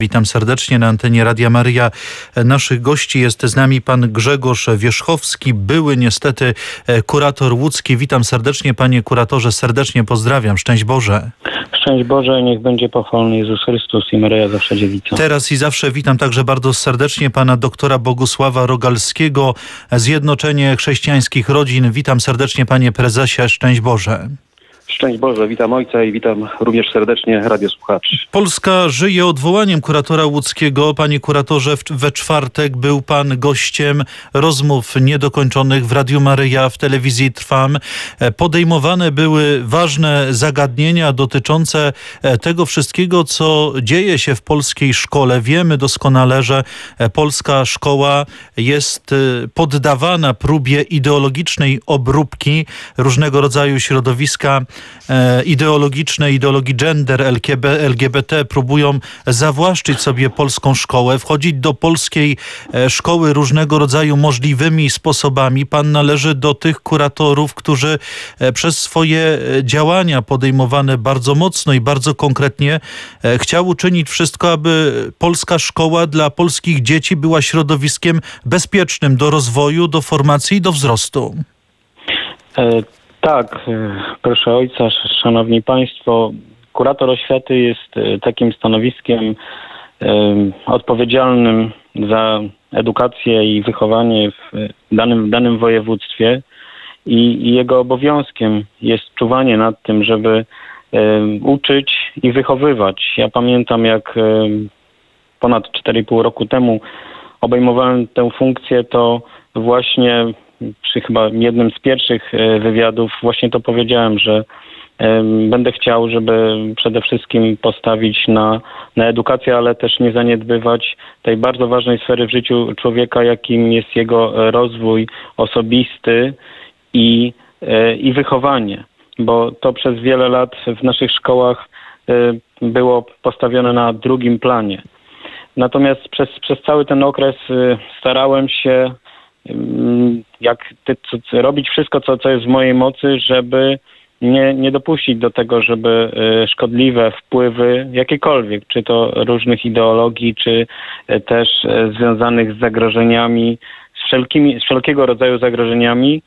Witam serdecznie na antenie Radia Maryja. Naszych gości jest z nami pan Grzegorz Wierzchowski, były niestety kurator łódzki. Witam serdecznie, panie kuratorze, serdecznie pozdrawiam. Szczęść Boże. Szczęść Boże, niech będzie pochwalony Jezus Chrystus i Maryja zawsze dziewica. Teraz i zawsze witam także bardzo serdecznie pana doktora Bogusława Rogalskiego, Zjednoczenie Chrześcijańskich Rodzin. Witam serdecznie, panie prezesie. Szczęść Boże. Szczęść Boże, witam ojca i witam również serdecznie radiosłuchaczy. Polska żyje odwołaniem kuratora łódzkiego. Panie kuratorze, we czwartek był pan gościem rozmów niedokończonych w Radiu Maryja, w telewizji Trwam. Podejmowane były ważne zagadnienia dotyczące tego wszystkiego, co dzieje się w polskiej szkole. Wiemy doskonale, że polska szkoła jest poddawana próbie ideologicznej obróbki różnego rodzaju środowiska ideologiczne, ideologii gender, LGBT próbują zawłaszczyć sobie polską szkołę, wchodzić do polskiej szkoły różnego rodzaju możliwymi sposobami. Pan należy do tych kuratorów, którzy przez swoje działania podejmowane bardzo mocno i bardzo konkretnie chciał uczynić wszystko, aby polska szkoła dla polskich dzieci była środowiskiem bezpiecznym do rozwoju, do formacji i do wzrostu. Tak, proszę ojca, szanowni państwo, kurator oświaty jest takim stanowiskiem odpowiedzialnym za edukację i wychowanie w danym województwie i jego obowiązkiem jest czuwanie nad tym, żeby uczyć i wychowywać. Ja pamiętam, jak ponad 4,5 roku temu obejmowałem tę funkcję, to właśnie przy chyba jednym z pierwszych wywiadów właśnie to powiedziałem, że będę chciał, żeby przede wszystkim postawić na edukację, ale też nie zaniedbywać tej bardzo ważnej sfery w życiu człowieka, jakim jest jego rozwój osobisty i wychowanie. Bo to przez wiele lat w naszych szkołach było postawione na drugim planie. Natomiast przez cały ten okres starałem się robić wszystko, co jest w mojej mocy, żeby nie dopuścić do tego, żeby szkodliwe wpływy jakiekolwiek, czy to różnych ideologii, czy też związanych z zagrożeniami, z wszelkiego rodzaju zagrożeniami,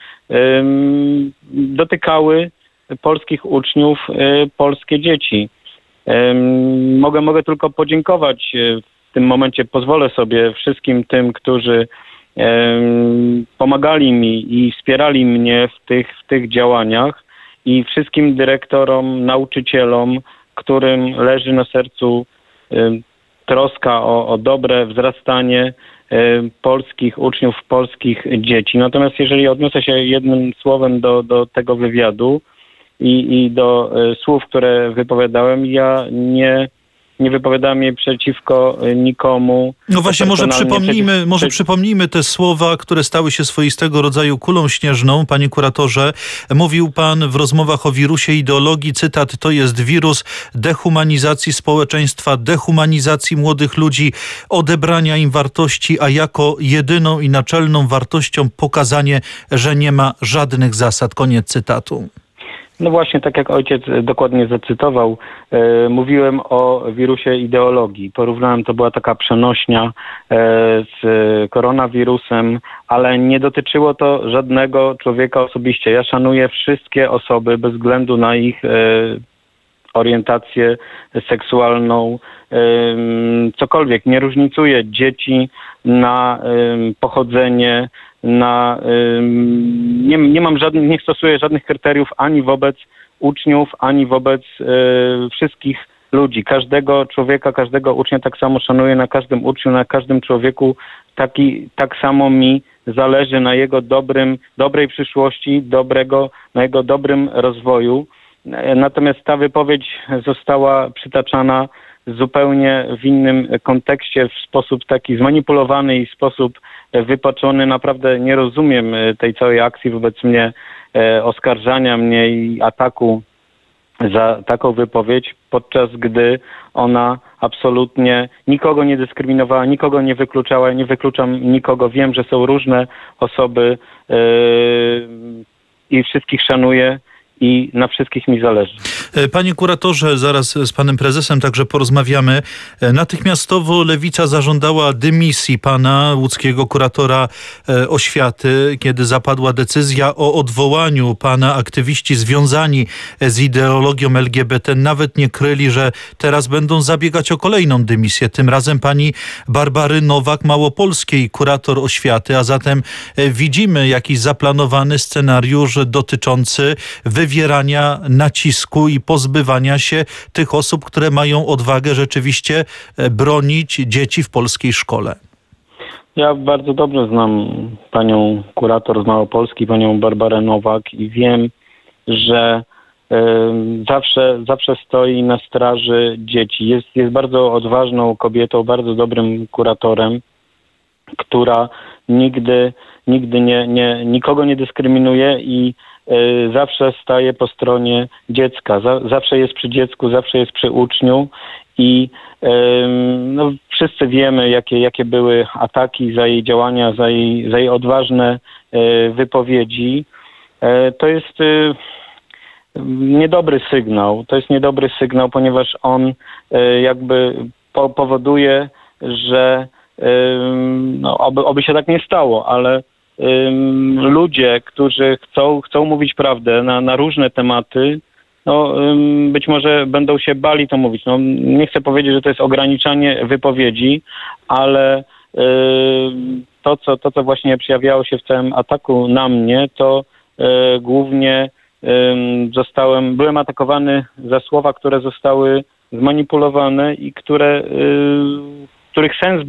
dotykały polskich uczniów, polskie dzieci. Mogę tylko podziękować w tym momencie, pozwolę sobie wszystkim tym, którzy pomagali mi i wspierali mnie w tych działaniach i wszystkim dyrektorom, nauczycielom, którym leży na sercu troska o dobre wzrastanie polskich uczniów, polskich dzieci. Natomiast jeżeli odniosę się jednym słowem do tego wywiadu i do słów, które wypowiadałem, ja nie wypowiadałem jej przeciwko nikomu. No właśnie, może przypomnijmy te słowa, które stały się swoistego rodzaju kulą śnieżną. Panie kuratorze, mówił pan w rozmowach o wirusie ideologii, cytat, to jest wirus dehumanizacji społeczeństwa, dehumanizacji młodych ludzi, odebrania im wartości, a jako jedyną i naczelną wartością pokazanie, że nie ma żadnych zasad. Koniec cytatu. No właśnie, tak jak ojciec dokładnie zacytował, mówiłem o wirusie ideologii. Porównałem, to była taka przenośnia z koronawirusem, ale nie dotyczyło to żadnego człowieka osobiście. Ja szanuję wszystkie osoby bez względu na ich orientację seksualną, cokolwiek. Nie różnicuję dzieci na pochodzenie, nie stosuję żadnych kryteriów ani wobec uczniów, ani wobec wszystkich ludzi. Każdego człowieka, każdego ucznia tak samo szanuję, na każdym uczniu, na każdym człowieku tak samo mi zależy na jego dobrej przyszłości, na jego dobrym rozwoju. Natomiast ta wypowiedź została przytaczana zupełnie w innym kontekście, w sposób taki zmanipulowany i w sposób wypaczony. Naprawdę nie rozumiem tej całej akcji wobec mnie, oskarżania mnie i ataku za taką wypowiedź, podczas gdy ona absolutnie nikogo nie dyskryminowała, nikogo nie wykluczała. Ja nie wykluczam nikogo. Wiem, że są różne osoby i wszystkich szanuję i na wszystkich mi zależy. Panie kuratorze, zaraz z panem prezesem także porozmawiamy. Natychmiastowo Lewica zażądała dymisji pana łódzkiego kuratora oświaty, kiedy zapadła decyzja o odwołaniu pana. Aktywiści związani z ideologią LGBT nawet nie kryli, że teraz będą zabiegać o kolejną dymisję. Tym razem pani Barbary Nowak-Małopolskiej, kurator oświaty, a zatem widzimy jakiś zaplanowany scenariusz dotyczący wywierania nacisku i pozbywania się tych osób, które mają odwagę rzeczywiście bronić dzieci w polskiej szkole. Ja bardzo dobrze znam panią kurator z Małopolski, panią Barbarę Nowak i wiem, że zawsze stoi na straży dzieci. Jest bardzo odważną kobietą, bardzo dobrym kuratorem, która nigdy nikogo nie dyskryminuje i zawsze staje po stronie dziecka. Zawsze jest przy dziecku, zawsze jest przy uczniu i wszyscy wiemy, jakie były ataki za jej działania, za jej odważne wypowiedzi. To jest niedobry sygnał. To jest niedobry sygnał, ponieważ on jakby powoduje, że oby się tak nie stało, ale ludzie, którzy chcą mówić prawdę na różne tematy, być może będą się bali to mówić. Nie chcę powiedzieć, że to jest ograniczanie wypowiedzi, ale to, co właśnie przejawiało się w całym ataku na mnie, to głównie byłem atakowany za słowa, które zostały zmanipulowane i których sens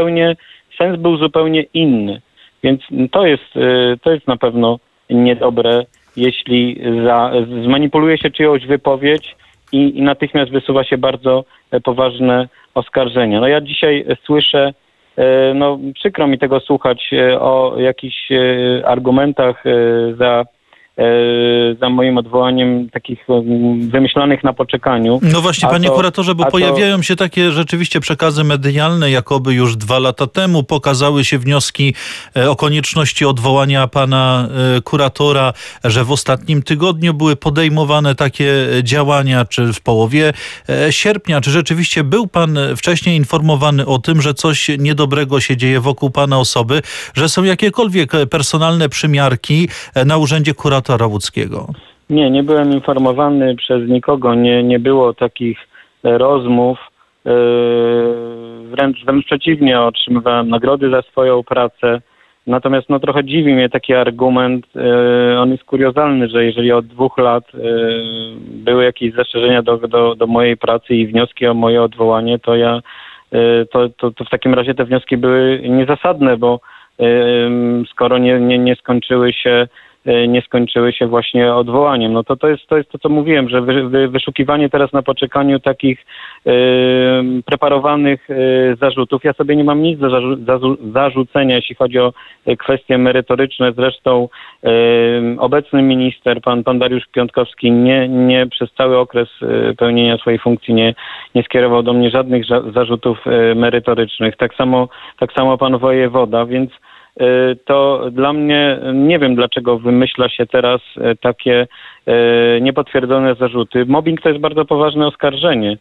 był zupełnie inny. Więc to jest na pewno niedobre, jeśli zmanipuluje się czyjąś wypowiedź i natychmiast wysuwa się bardzo poważne oskarżenia. Ja dzisiaj słyszę, przykro mi tego słuchać, o jakichś argumentach za moim odwołaniem, takich wymyślanych na poczekaniu. No właśnie, panie kuratorze, bo pojawiają się takie rzeczywiście przekazy medialne, jakoby już 2 lata temu pokazały się wnioski o konieczności odwołania pana kuratora, że w ostatnim tygodniu były podejmowane takie działania, czy w połowie sierpnia. Czy rzeczywiście był pan wcześniej informowany o tym, że coś niedobrego się dzieje wokół pana osoby, że są jakiekolwiek personalne przymiarki na urzędzie kuratora łódzkiego? Nie byłem informowany przez nikogo, nie było takich rozmów. Wręcz przeciwnie, otrzymywałem nagrody za swoją pracę. Natomiast trochę dziwi mnie taki argument. On jest kuriozalny, że jeżeli od 2 lat były jakieś zastrzeżenia do mojej pracy i wnioski o moje odwołanie, to w takim razie te wnioski były niezasadne, bo skoro nie skończyły się właśnie odwołaniem. To jest to, co mówiłem, że wyszukiwanie teraz na poczekaniu takich preparowanych zarzutów. Ja sobie nie mam nic do zarzucenia, jeśli chodzi o kwestie merytoryczne. Zresztą obecny minister, pan Dariusz Piontkowski, nie przez cały okres pełnienia swojej funkcji nie skierował do mnie żadnych zarzutów merytorycznych. Tak samo pan wojewoda, więc to dla mnie, nie wiem dlaczego wymyśla się teraz takie niepotwierdzone zarzuty. Mobbing to jest bardzo poważne oskarżenie.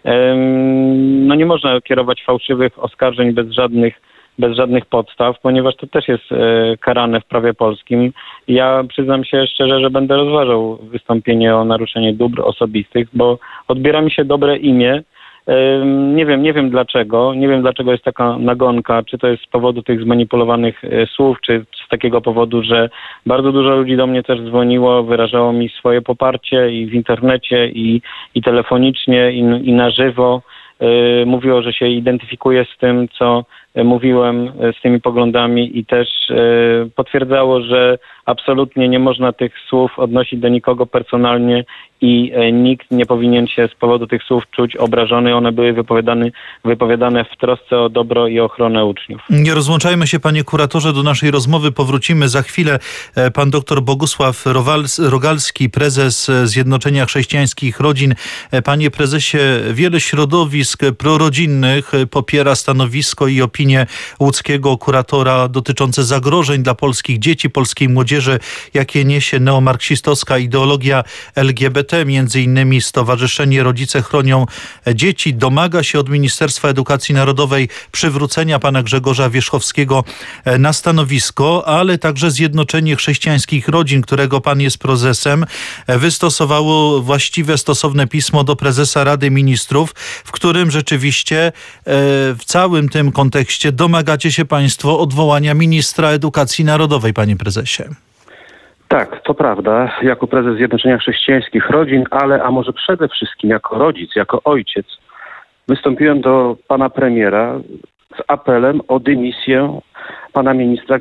Nie można kierować fałszywych oskarżeń bez żadnych podstaw, ponieważ to też jest karane w prawie polskim. Ja przyznam się szczerze, że będę rozważał wystąpienie o naruszenie dóbr osobistych, bo odbiera mi się dobre imię. Nie wiem dlaczego. Nie wiem dlaczego jest taka nagonka, czy to jest z powodu tych zmanipulowanych słów, czy z takiego powodu, że bardzo dużo ludzi do mnie też dzwoniło, wyrażało mi swoje poparcie i w internecie, i telefonicznie, i na żywo. Mówiło, że się identyfikuje z tym, co mówiłem, z tymi poglądami i też potwierdzało, że absolutnie nie można tych słów odnosić do nikogo personalnie i nikt nie powinien się z powodu tych słów czuć obrażony. One były wypowiadane w trosce o dobro i ochronę uczniów. Nie rozłączajmy się, panie kuratorze, do naszej rozmowy powrócimy za chwilę. Pan doktor Bogusław Rogalski, prezes Zjednoczenia Chrześcijańskich Rodzin. Panie prezesie, wiele środowisk prorodzinnych popiera stanowisko i opinię opinie łódzkiego kuratora dotyczące zagrożeń dla polskich dzieci, polskiej młodzieży, jakie niesie neomarksistowska ideologia LGBT. Między innymi Stowarzyszenie Rodzice Chronią Dzieci domaga się od Ministerstwa Edukacji Narodowej przywrócenia pana Grzegorza Wierzchowskiego na stanowisko, ale także Zjednoczenie Chrześcijańskich Rodzin, którego pan jest prezesem, wystosowało właściwe, stosowne pismo do prezesa Rady Ministrów, w którym rzeczywiście w całym tym kontekście domagacie się państwo odwołania ministra edukacji narodowej, panie prezesie. Tak, to prawda. Jako prezes Zjednoczenia Chrześcijańskich Rodzin, a może przede wszystkim jako rodzic, jako ojciec, wystąpiłem do pana premiera z apelem o dymisję pana ministra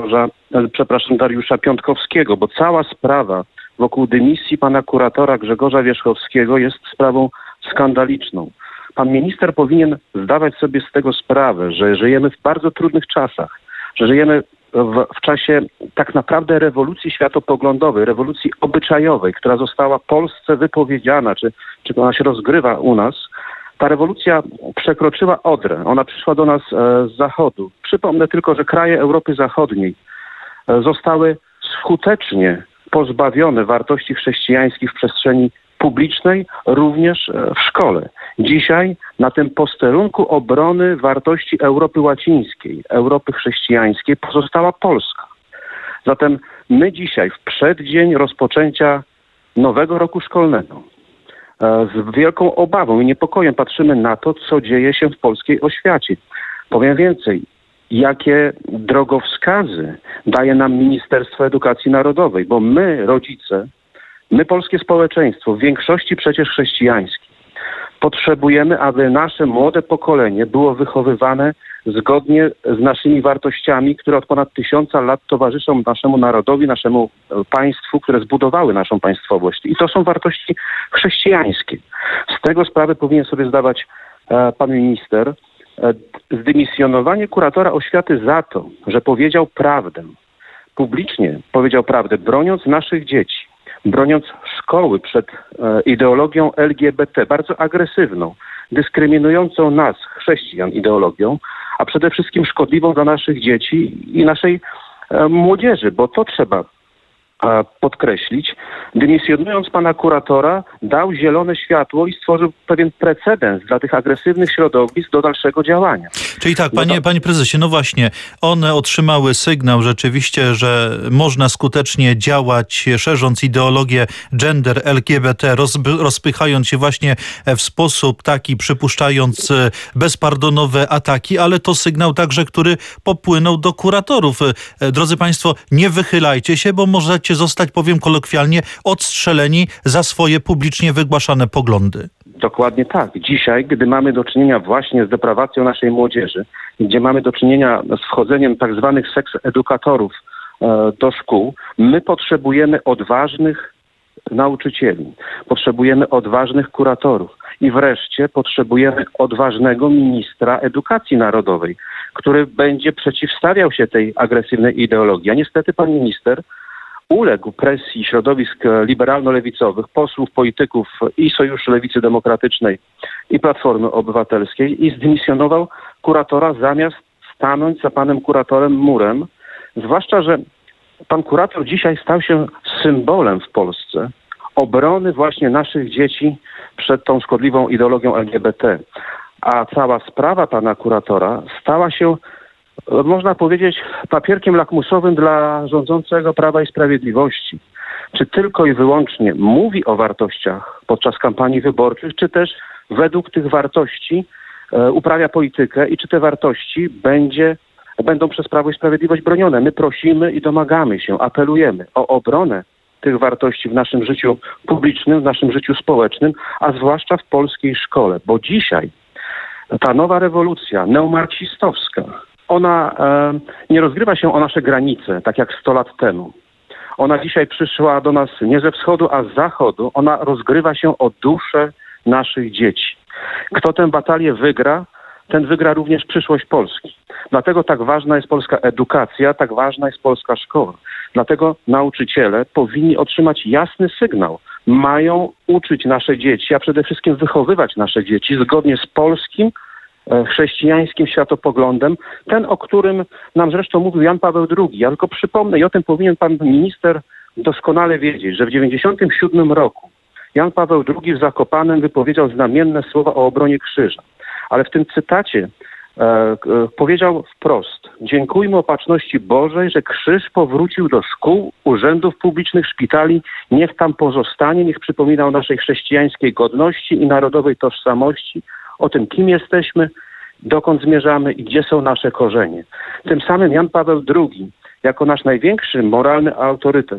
Dariusza Piontkowskiego, bo cała sprawa wokół dymisji pana kuratora Grzegorza Wierzchowskiego jest sprawą skandaliczną. Pan minister powinien zdawać sobie z tego sprawę, że żyjemy w bardzo trudnych czasach, że żyjemy w czasie tak naprawdę rewolucji światopoglądowej, rewolucji obyczajowej, która została Polsce wypowiedziana, czy ona się rozgrywa u nas. Ta rewolucja przekroczyła Odrę. Ona przyszła do nas z zachodu. Przypomnę tylko, że kraje Europy Zachodniej zostały skutecznie pozbawione wartości chrześcijańskich w przestrzeni publicznej, również w szkole. Dzisiaj na tym posterunku obrony wartości Europy łacińskiej, Europy chrześcijańskiej pozostała Polska. Zatem my dzisiaj w przeddzień rozpoczęcia nowego roku szkolnego z wielką obawą i niepokojem patrzymy na to, co dzieje się w polskiej oświacie. Powiem więcej, jakie drogowskazy daje nam Ministerstwo Edukacji Narodowej, bo my, rodzice, my, polskie społeczeństwo, w większości przecież chrześcijańskie, potrzebujemy, aby nasze młode pokolenie było wychowywane zgodnie z naszymi wartościami, które od ponad 1000 lat towarzyszą naszemu narodowi, naszemu państwu, które zbudowały naszą państwowość. I to są wartości chrześcijańskie. Z tego sprawę powinien sobie zdawać pan minister. Zdymisjonowanie kuratora oświaty za to, że powiedział prawdę, publicznie powiedział prawdę, broniąc naszych dzieci, broniąc szkoły przed ideologią LGBT, bardzo agresywną, dyskryminującą nas, chrześcijan, ideologią, a przede wszystkim szkodliwą dla naszych dzieci i naszej młodzieży, bo to trzeba podkreślić. Dymisjonując pana kuratora, dał zielone światło i stworzył pewien precedens dla tych agresywnych środowisk do dalszego działania. Czyli tak, panie prezesie, no właśnie, one otrzymały sygnał rzeczywiście, że można skutecznie działać, szerząc ideologię gender LGBT, rozpychając się właśnie w sposób taki, przypuszczając bezpardonowe ataki, ale to sygnał także, który popłynął do kuratorów. Drodzy państwo, nie wychylajcie się, bo możecie zostać, powiem kolokwialnie, odstrzeleni za swoje publicznie wygłaszane poglądy. Dokładnie tak. Dzisiaj, gdy mamy do czynienia właśnie z deprawacją naszej młodzieży, gdzie mamy do czynienia z wchodzeniem tak zwanych seks-edukatorów do szkół, my potrzebujemy odważnych nauczycieli, potrzebujemy odważnych kuratorów i wreszcie potrzebujemy odważnego ministra edukacji narodowej, który będzie przeciwstawiał się tej agresywnej ideologii. A niestety pan minister uległ presji środowisk liberalno-lewicowych, posłów, polityków i Sojuszu Lewicy Demokratycznej i Platformy Obywatelskiej i zdymisjonował kuratora, zamiast stanąć za panem kuratorem murem. Zwłaszcza, że pan kurator dzisiaj stał się symbolem w Polsce obrony właśnie naszych dzieci przed tą szkodliwą ideologią LGBT. A cała sprawa pana kuratora stała się, można powiedzieć, papierkiem lakmusowym dla rządzącego Prawa i Sprawiedliwości. Czy tylko i wyłącznie mówi o wartościach podczas kampanii wyborczych, czy też według tych wartości uprawia politykę i czy te wartości będą przez Prawo i Sprawiedliwość bronione. My prosimy i domagamy się, apelujemy o obronę tych wartości w naszym życiu publicznym, w naszym życiu społecznym, a zwłaszcza w polskiej szkole. Bo dzisiaj ta nowa rewolucja neomarksistowska, ona nie rozgrywa się o nasze granice, tak jak 100 lat temu. Ona dzisiaj przyszła do nas nie ze wschodu, a z zachodu. Ona rozgrywa się o duszę naszych dzieci. Kto tę batalię wygra, ten wygra również przyszłość Polski. Dlatego tak ważna jest polska edukacja, tak ważna jest polska szkoła. Dlatego nauczyciele powinni otrzymać jasny sygnał. Mają uczyć nasze dzieci, a przede wszystkim wychowywać nasze dzieci zgodnie z polskim chrześcijańskim światopoglądem, ten, o którym nam zresztą mówił Jan Paweł II. Ja tylko przypomnę, i o tym powinien pan minister doskonale wiedzieć, że w 1997 roku Jan Paweł II w Zakopanem wypowiedział znamienne słowa o obronie krzyża. Ale w tym cytacie powiedział wprost: dziękujmy opatrzności Bożej, że krzyż powrócił do szkół, urzędów publicznych, szpitali. Niech tam pozostanie, niech przypomina o naszej chrześcijańskiej godności i narodowej tożsamości, o tym, kim jesteśmy, dokąd zmierzamy i gdzie są nasze korzenie. Tym samym Jan Paweł II, jako nasz największy moralny autorytet,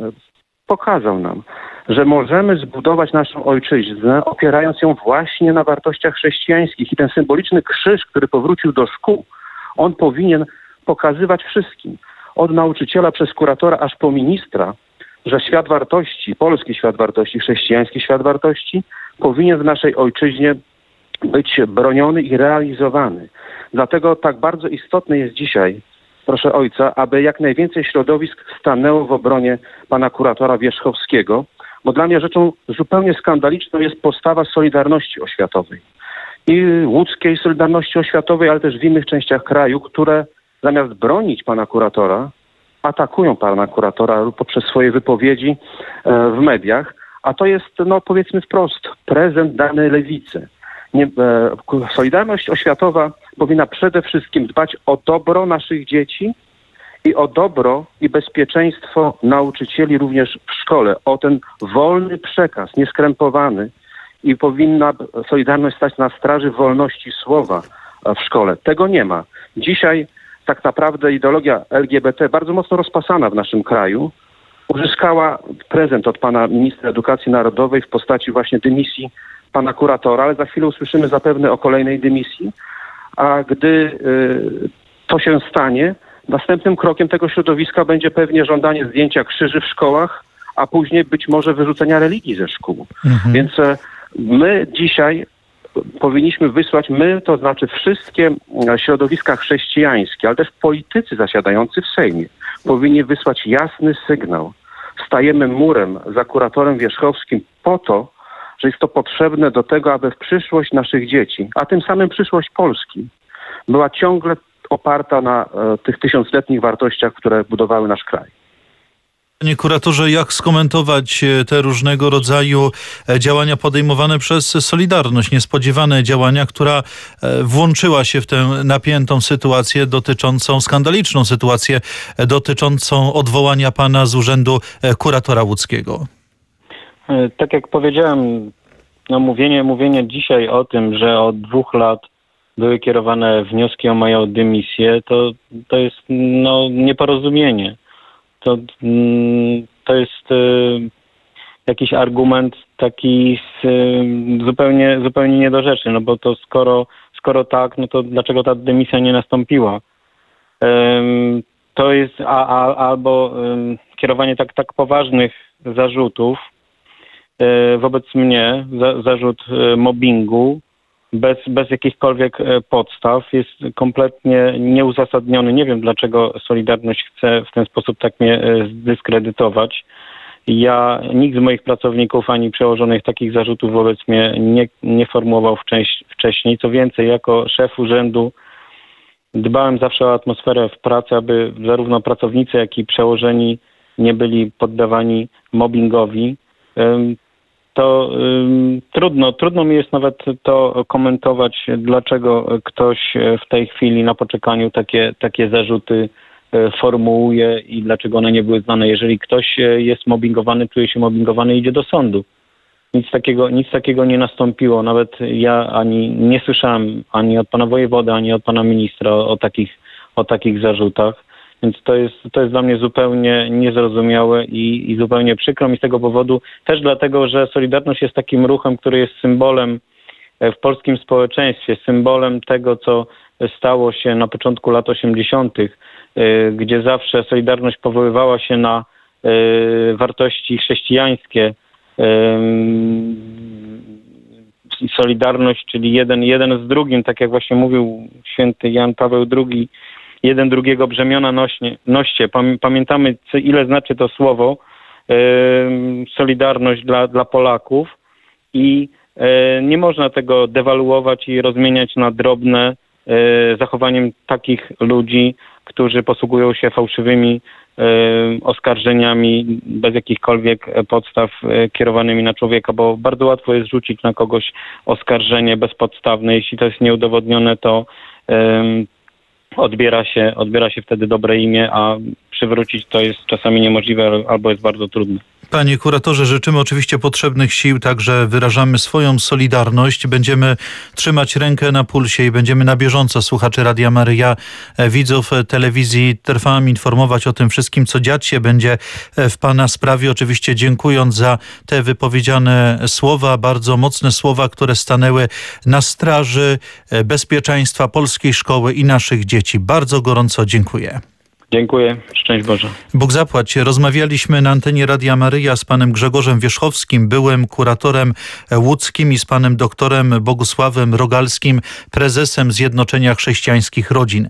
pokazał nam, że możemy zbudować naszą ojczyznę, opierając ją właśnie na wartościach chrześcijańskich. I ten symboliczny krzyż, który powrócił do szkół, on powinien pokazywać wszystkim, od nauczyciela przez kuratora aż po ministra, że świat wartości, polski świat wartości, chrześcijański świat wartości powinien w naszej ojczyźnie być broniony i realizowany. Dlatego tak bardzo istotne jest dzisiaj, proszę ojca, aby jak najwięcej środowisk stanęło w obronie pana kuratora Wierzchowskiego, bo dla mnie rzeczą zupełnie skandaliczną jest postawa Solidarności Oświatowej. I łódzkiej Solidarności Oświatowej, ale też w innych częściach kraju, które zamiast bronić pana kuratora, atakują pana kuratora poprzez swoje wypowiedzi w mediach, a to jest, no powiedzmy wprost, prezent dany lewicy. Solidarność Oświatowa powinna przede wszystkim dbać o dobro naszych dzieci i o dobro i bezpieczeństwo nauczycieli również w szkole, o ten wolny przekaz, nieskrępowany, i powinna Solidarność stać na straży wolności słowa w szkole. Tego nie ma. Dzisiaj tak naprawdę ideologia LGBT, bardzo mocno rozpasana w naszym kraju, uzyskała prezent od pana ministra edukacji narodowej w postaci właśnie dymisji pana kuratora, ale za chwilę usłyszymy zapewne o kolejnej dymisji, a gdy to się stanie, następnym krokiem tego środowiska będzie pewnie żądanie zdjęcia krzyży w szkołach, a później być może wyrzucenia religii ze szkół. Więc my dzisiaj powinniśmy wysłać, to znaczy wszystkie środowiska chrześcijańskie, ale też politycy zasiadający w Sejmie, powinni wysłać jasny sygnał. Stajemy murem za kuratorem Wierzchowskim po to, że jest to potrzebne do tego, aby w przyszłość naszych dzieci, a tym samym przyszłość Polski, była ciągle oparta na tych tysiącletnich wartościach, które budowały nasz kraj. Panie kuratorze, jak skomentować te różnego rodzaju działania podejmowane przez Solidarność? Niespodziewane działania, która włączyła się w tę napiętą sytuację dotyczącą, skandaliczną sytuację dotyczącą odwołania pana z urzędu kuratora łódzkiego. Tak jak powiedziałem, mówienie dzisiaj o tym, że od 2 lat były kierowane wnioski o moją dymisję, to jest nieporozumienie. To jest jakiś argument taki zupełnie nie do rzeczy, no bo to skoro tak, no to dlaczego ta dymisja nie nastąpiła? To jest albo kierowanie tak poważnych zarzutów wobec mnie, zarzut mobbingu, bez jakichkolwiek podstaw, jest kompletnie nieuzasadniony. Nie wiem, dlaczego Solidarność chce w ten sposób tak mnie zdyskredytować. Nikt z moich pracowników ani przełożonych takich zarzutów wobec mnie nie formułował wcześniej. Co więcej, jako szef urzędu dbałem zawsze o atmosferę w pracy, aby zarówno pracownicy, jak i przełożeni nie byli poddawani mobbingowi. To trudno mi jest nawet to komentować, dlaczego ktoś w tej chwili na poczekaniu takie zarzuty formułuje i dlaczego one nie były znane. Jeżeli ktoś jest mobbingowany, czuje się mobbingowany, idzie do sądu. Nic takiego nie nastąpiło. Nawet ja ani nie słyszałem ani od pana wojewody, ani od pana ministra o takich zarzutach. Więc to jest dla mnie zupełnie niezrozumiałe i zupełnie przykro mi z tego powodu. Też dlatego, że Solidarność jest takim ruchem, który jest symbolem w polskim społeczeństwie, symbolem tego, co stało się na początku lat 80., gdzie zawsze Solidarność powoływała się na wartości chrześcijańskie. Solidarność, czyli jeden z drugim, tak jak właśnie mówił święty Jan Paweł II, jeden drugiego brzemiona noście. Pamiętamy, ile znaczy to słowo Solidarność dla Polaków i nie można tego dewaluować i rozmieniać na drobne zachowaniem takich ludzi, którzy posługują się fałszywymi oskarżeniami bez jakichkolwiek podstaw kierowanymi na człowieka, bo bardzo łatwo jest rzucić na kogoś oskarżenie bezpodstawne. Jeśli to jest nieudowodnione, to odbiera się wtedy dobre imię, a przywrócić to jest czasami niemożliwe albo jest bardzo trudne. Panie kuratorze, życzymy oczywiście potrzebnych sił, także wyrażamy swoją solidarność. Będziemy trzymać rękę na pulsie i będziemy na bieżąco słuchaczy Radia Maryja, widzów telewizji Trwam informować o tym wszystkim, co dziać się będzie w pana sprawie. Oczywiście dziękując za te wypowiedziane słowa, bardzo mocne słowa, które stanęły na straży bezpieczeństwa polskiej szkoły i naszych dzieci. Bardzo gorąco dziękuję. Dziękuję. Szczęść Boże. Bóg zapłać. Rozmawialiśmy na antenie Radia Maryja z panem Grzegorzem Wierzchowskim, byłym kuratorem łódzkim, i z panem doktorem Bogusławem Rogalskim, prezesem Zjednoczenia Chrześcijańskich Rodzin.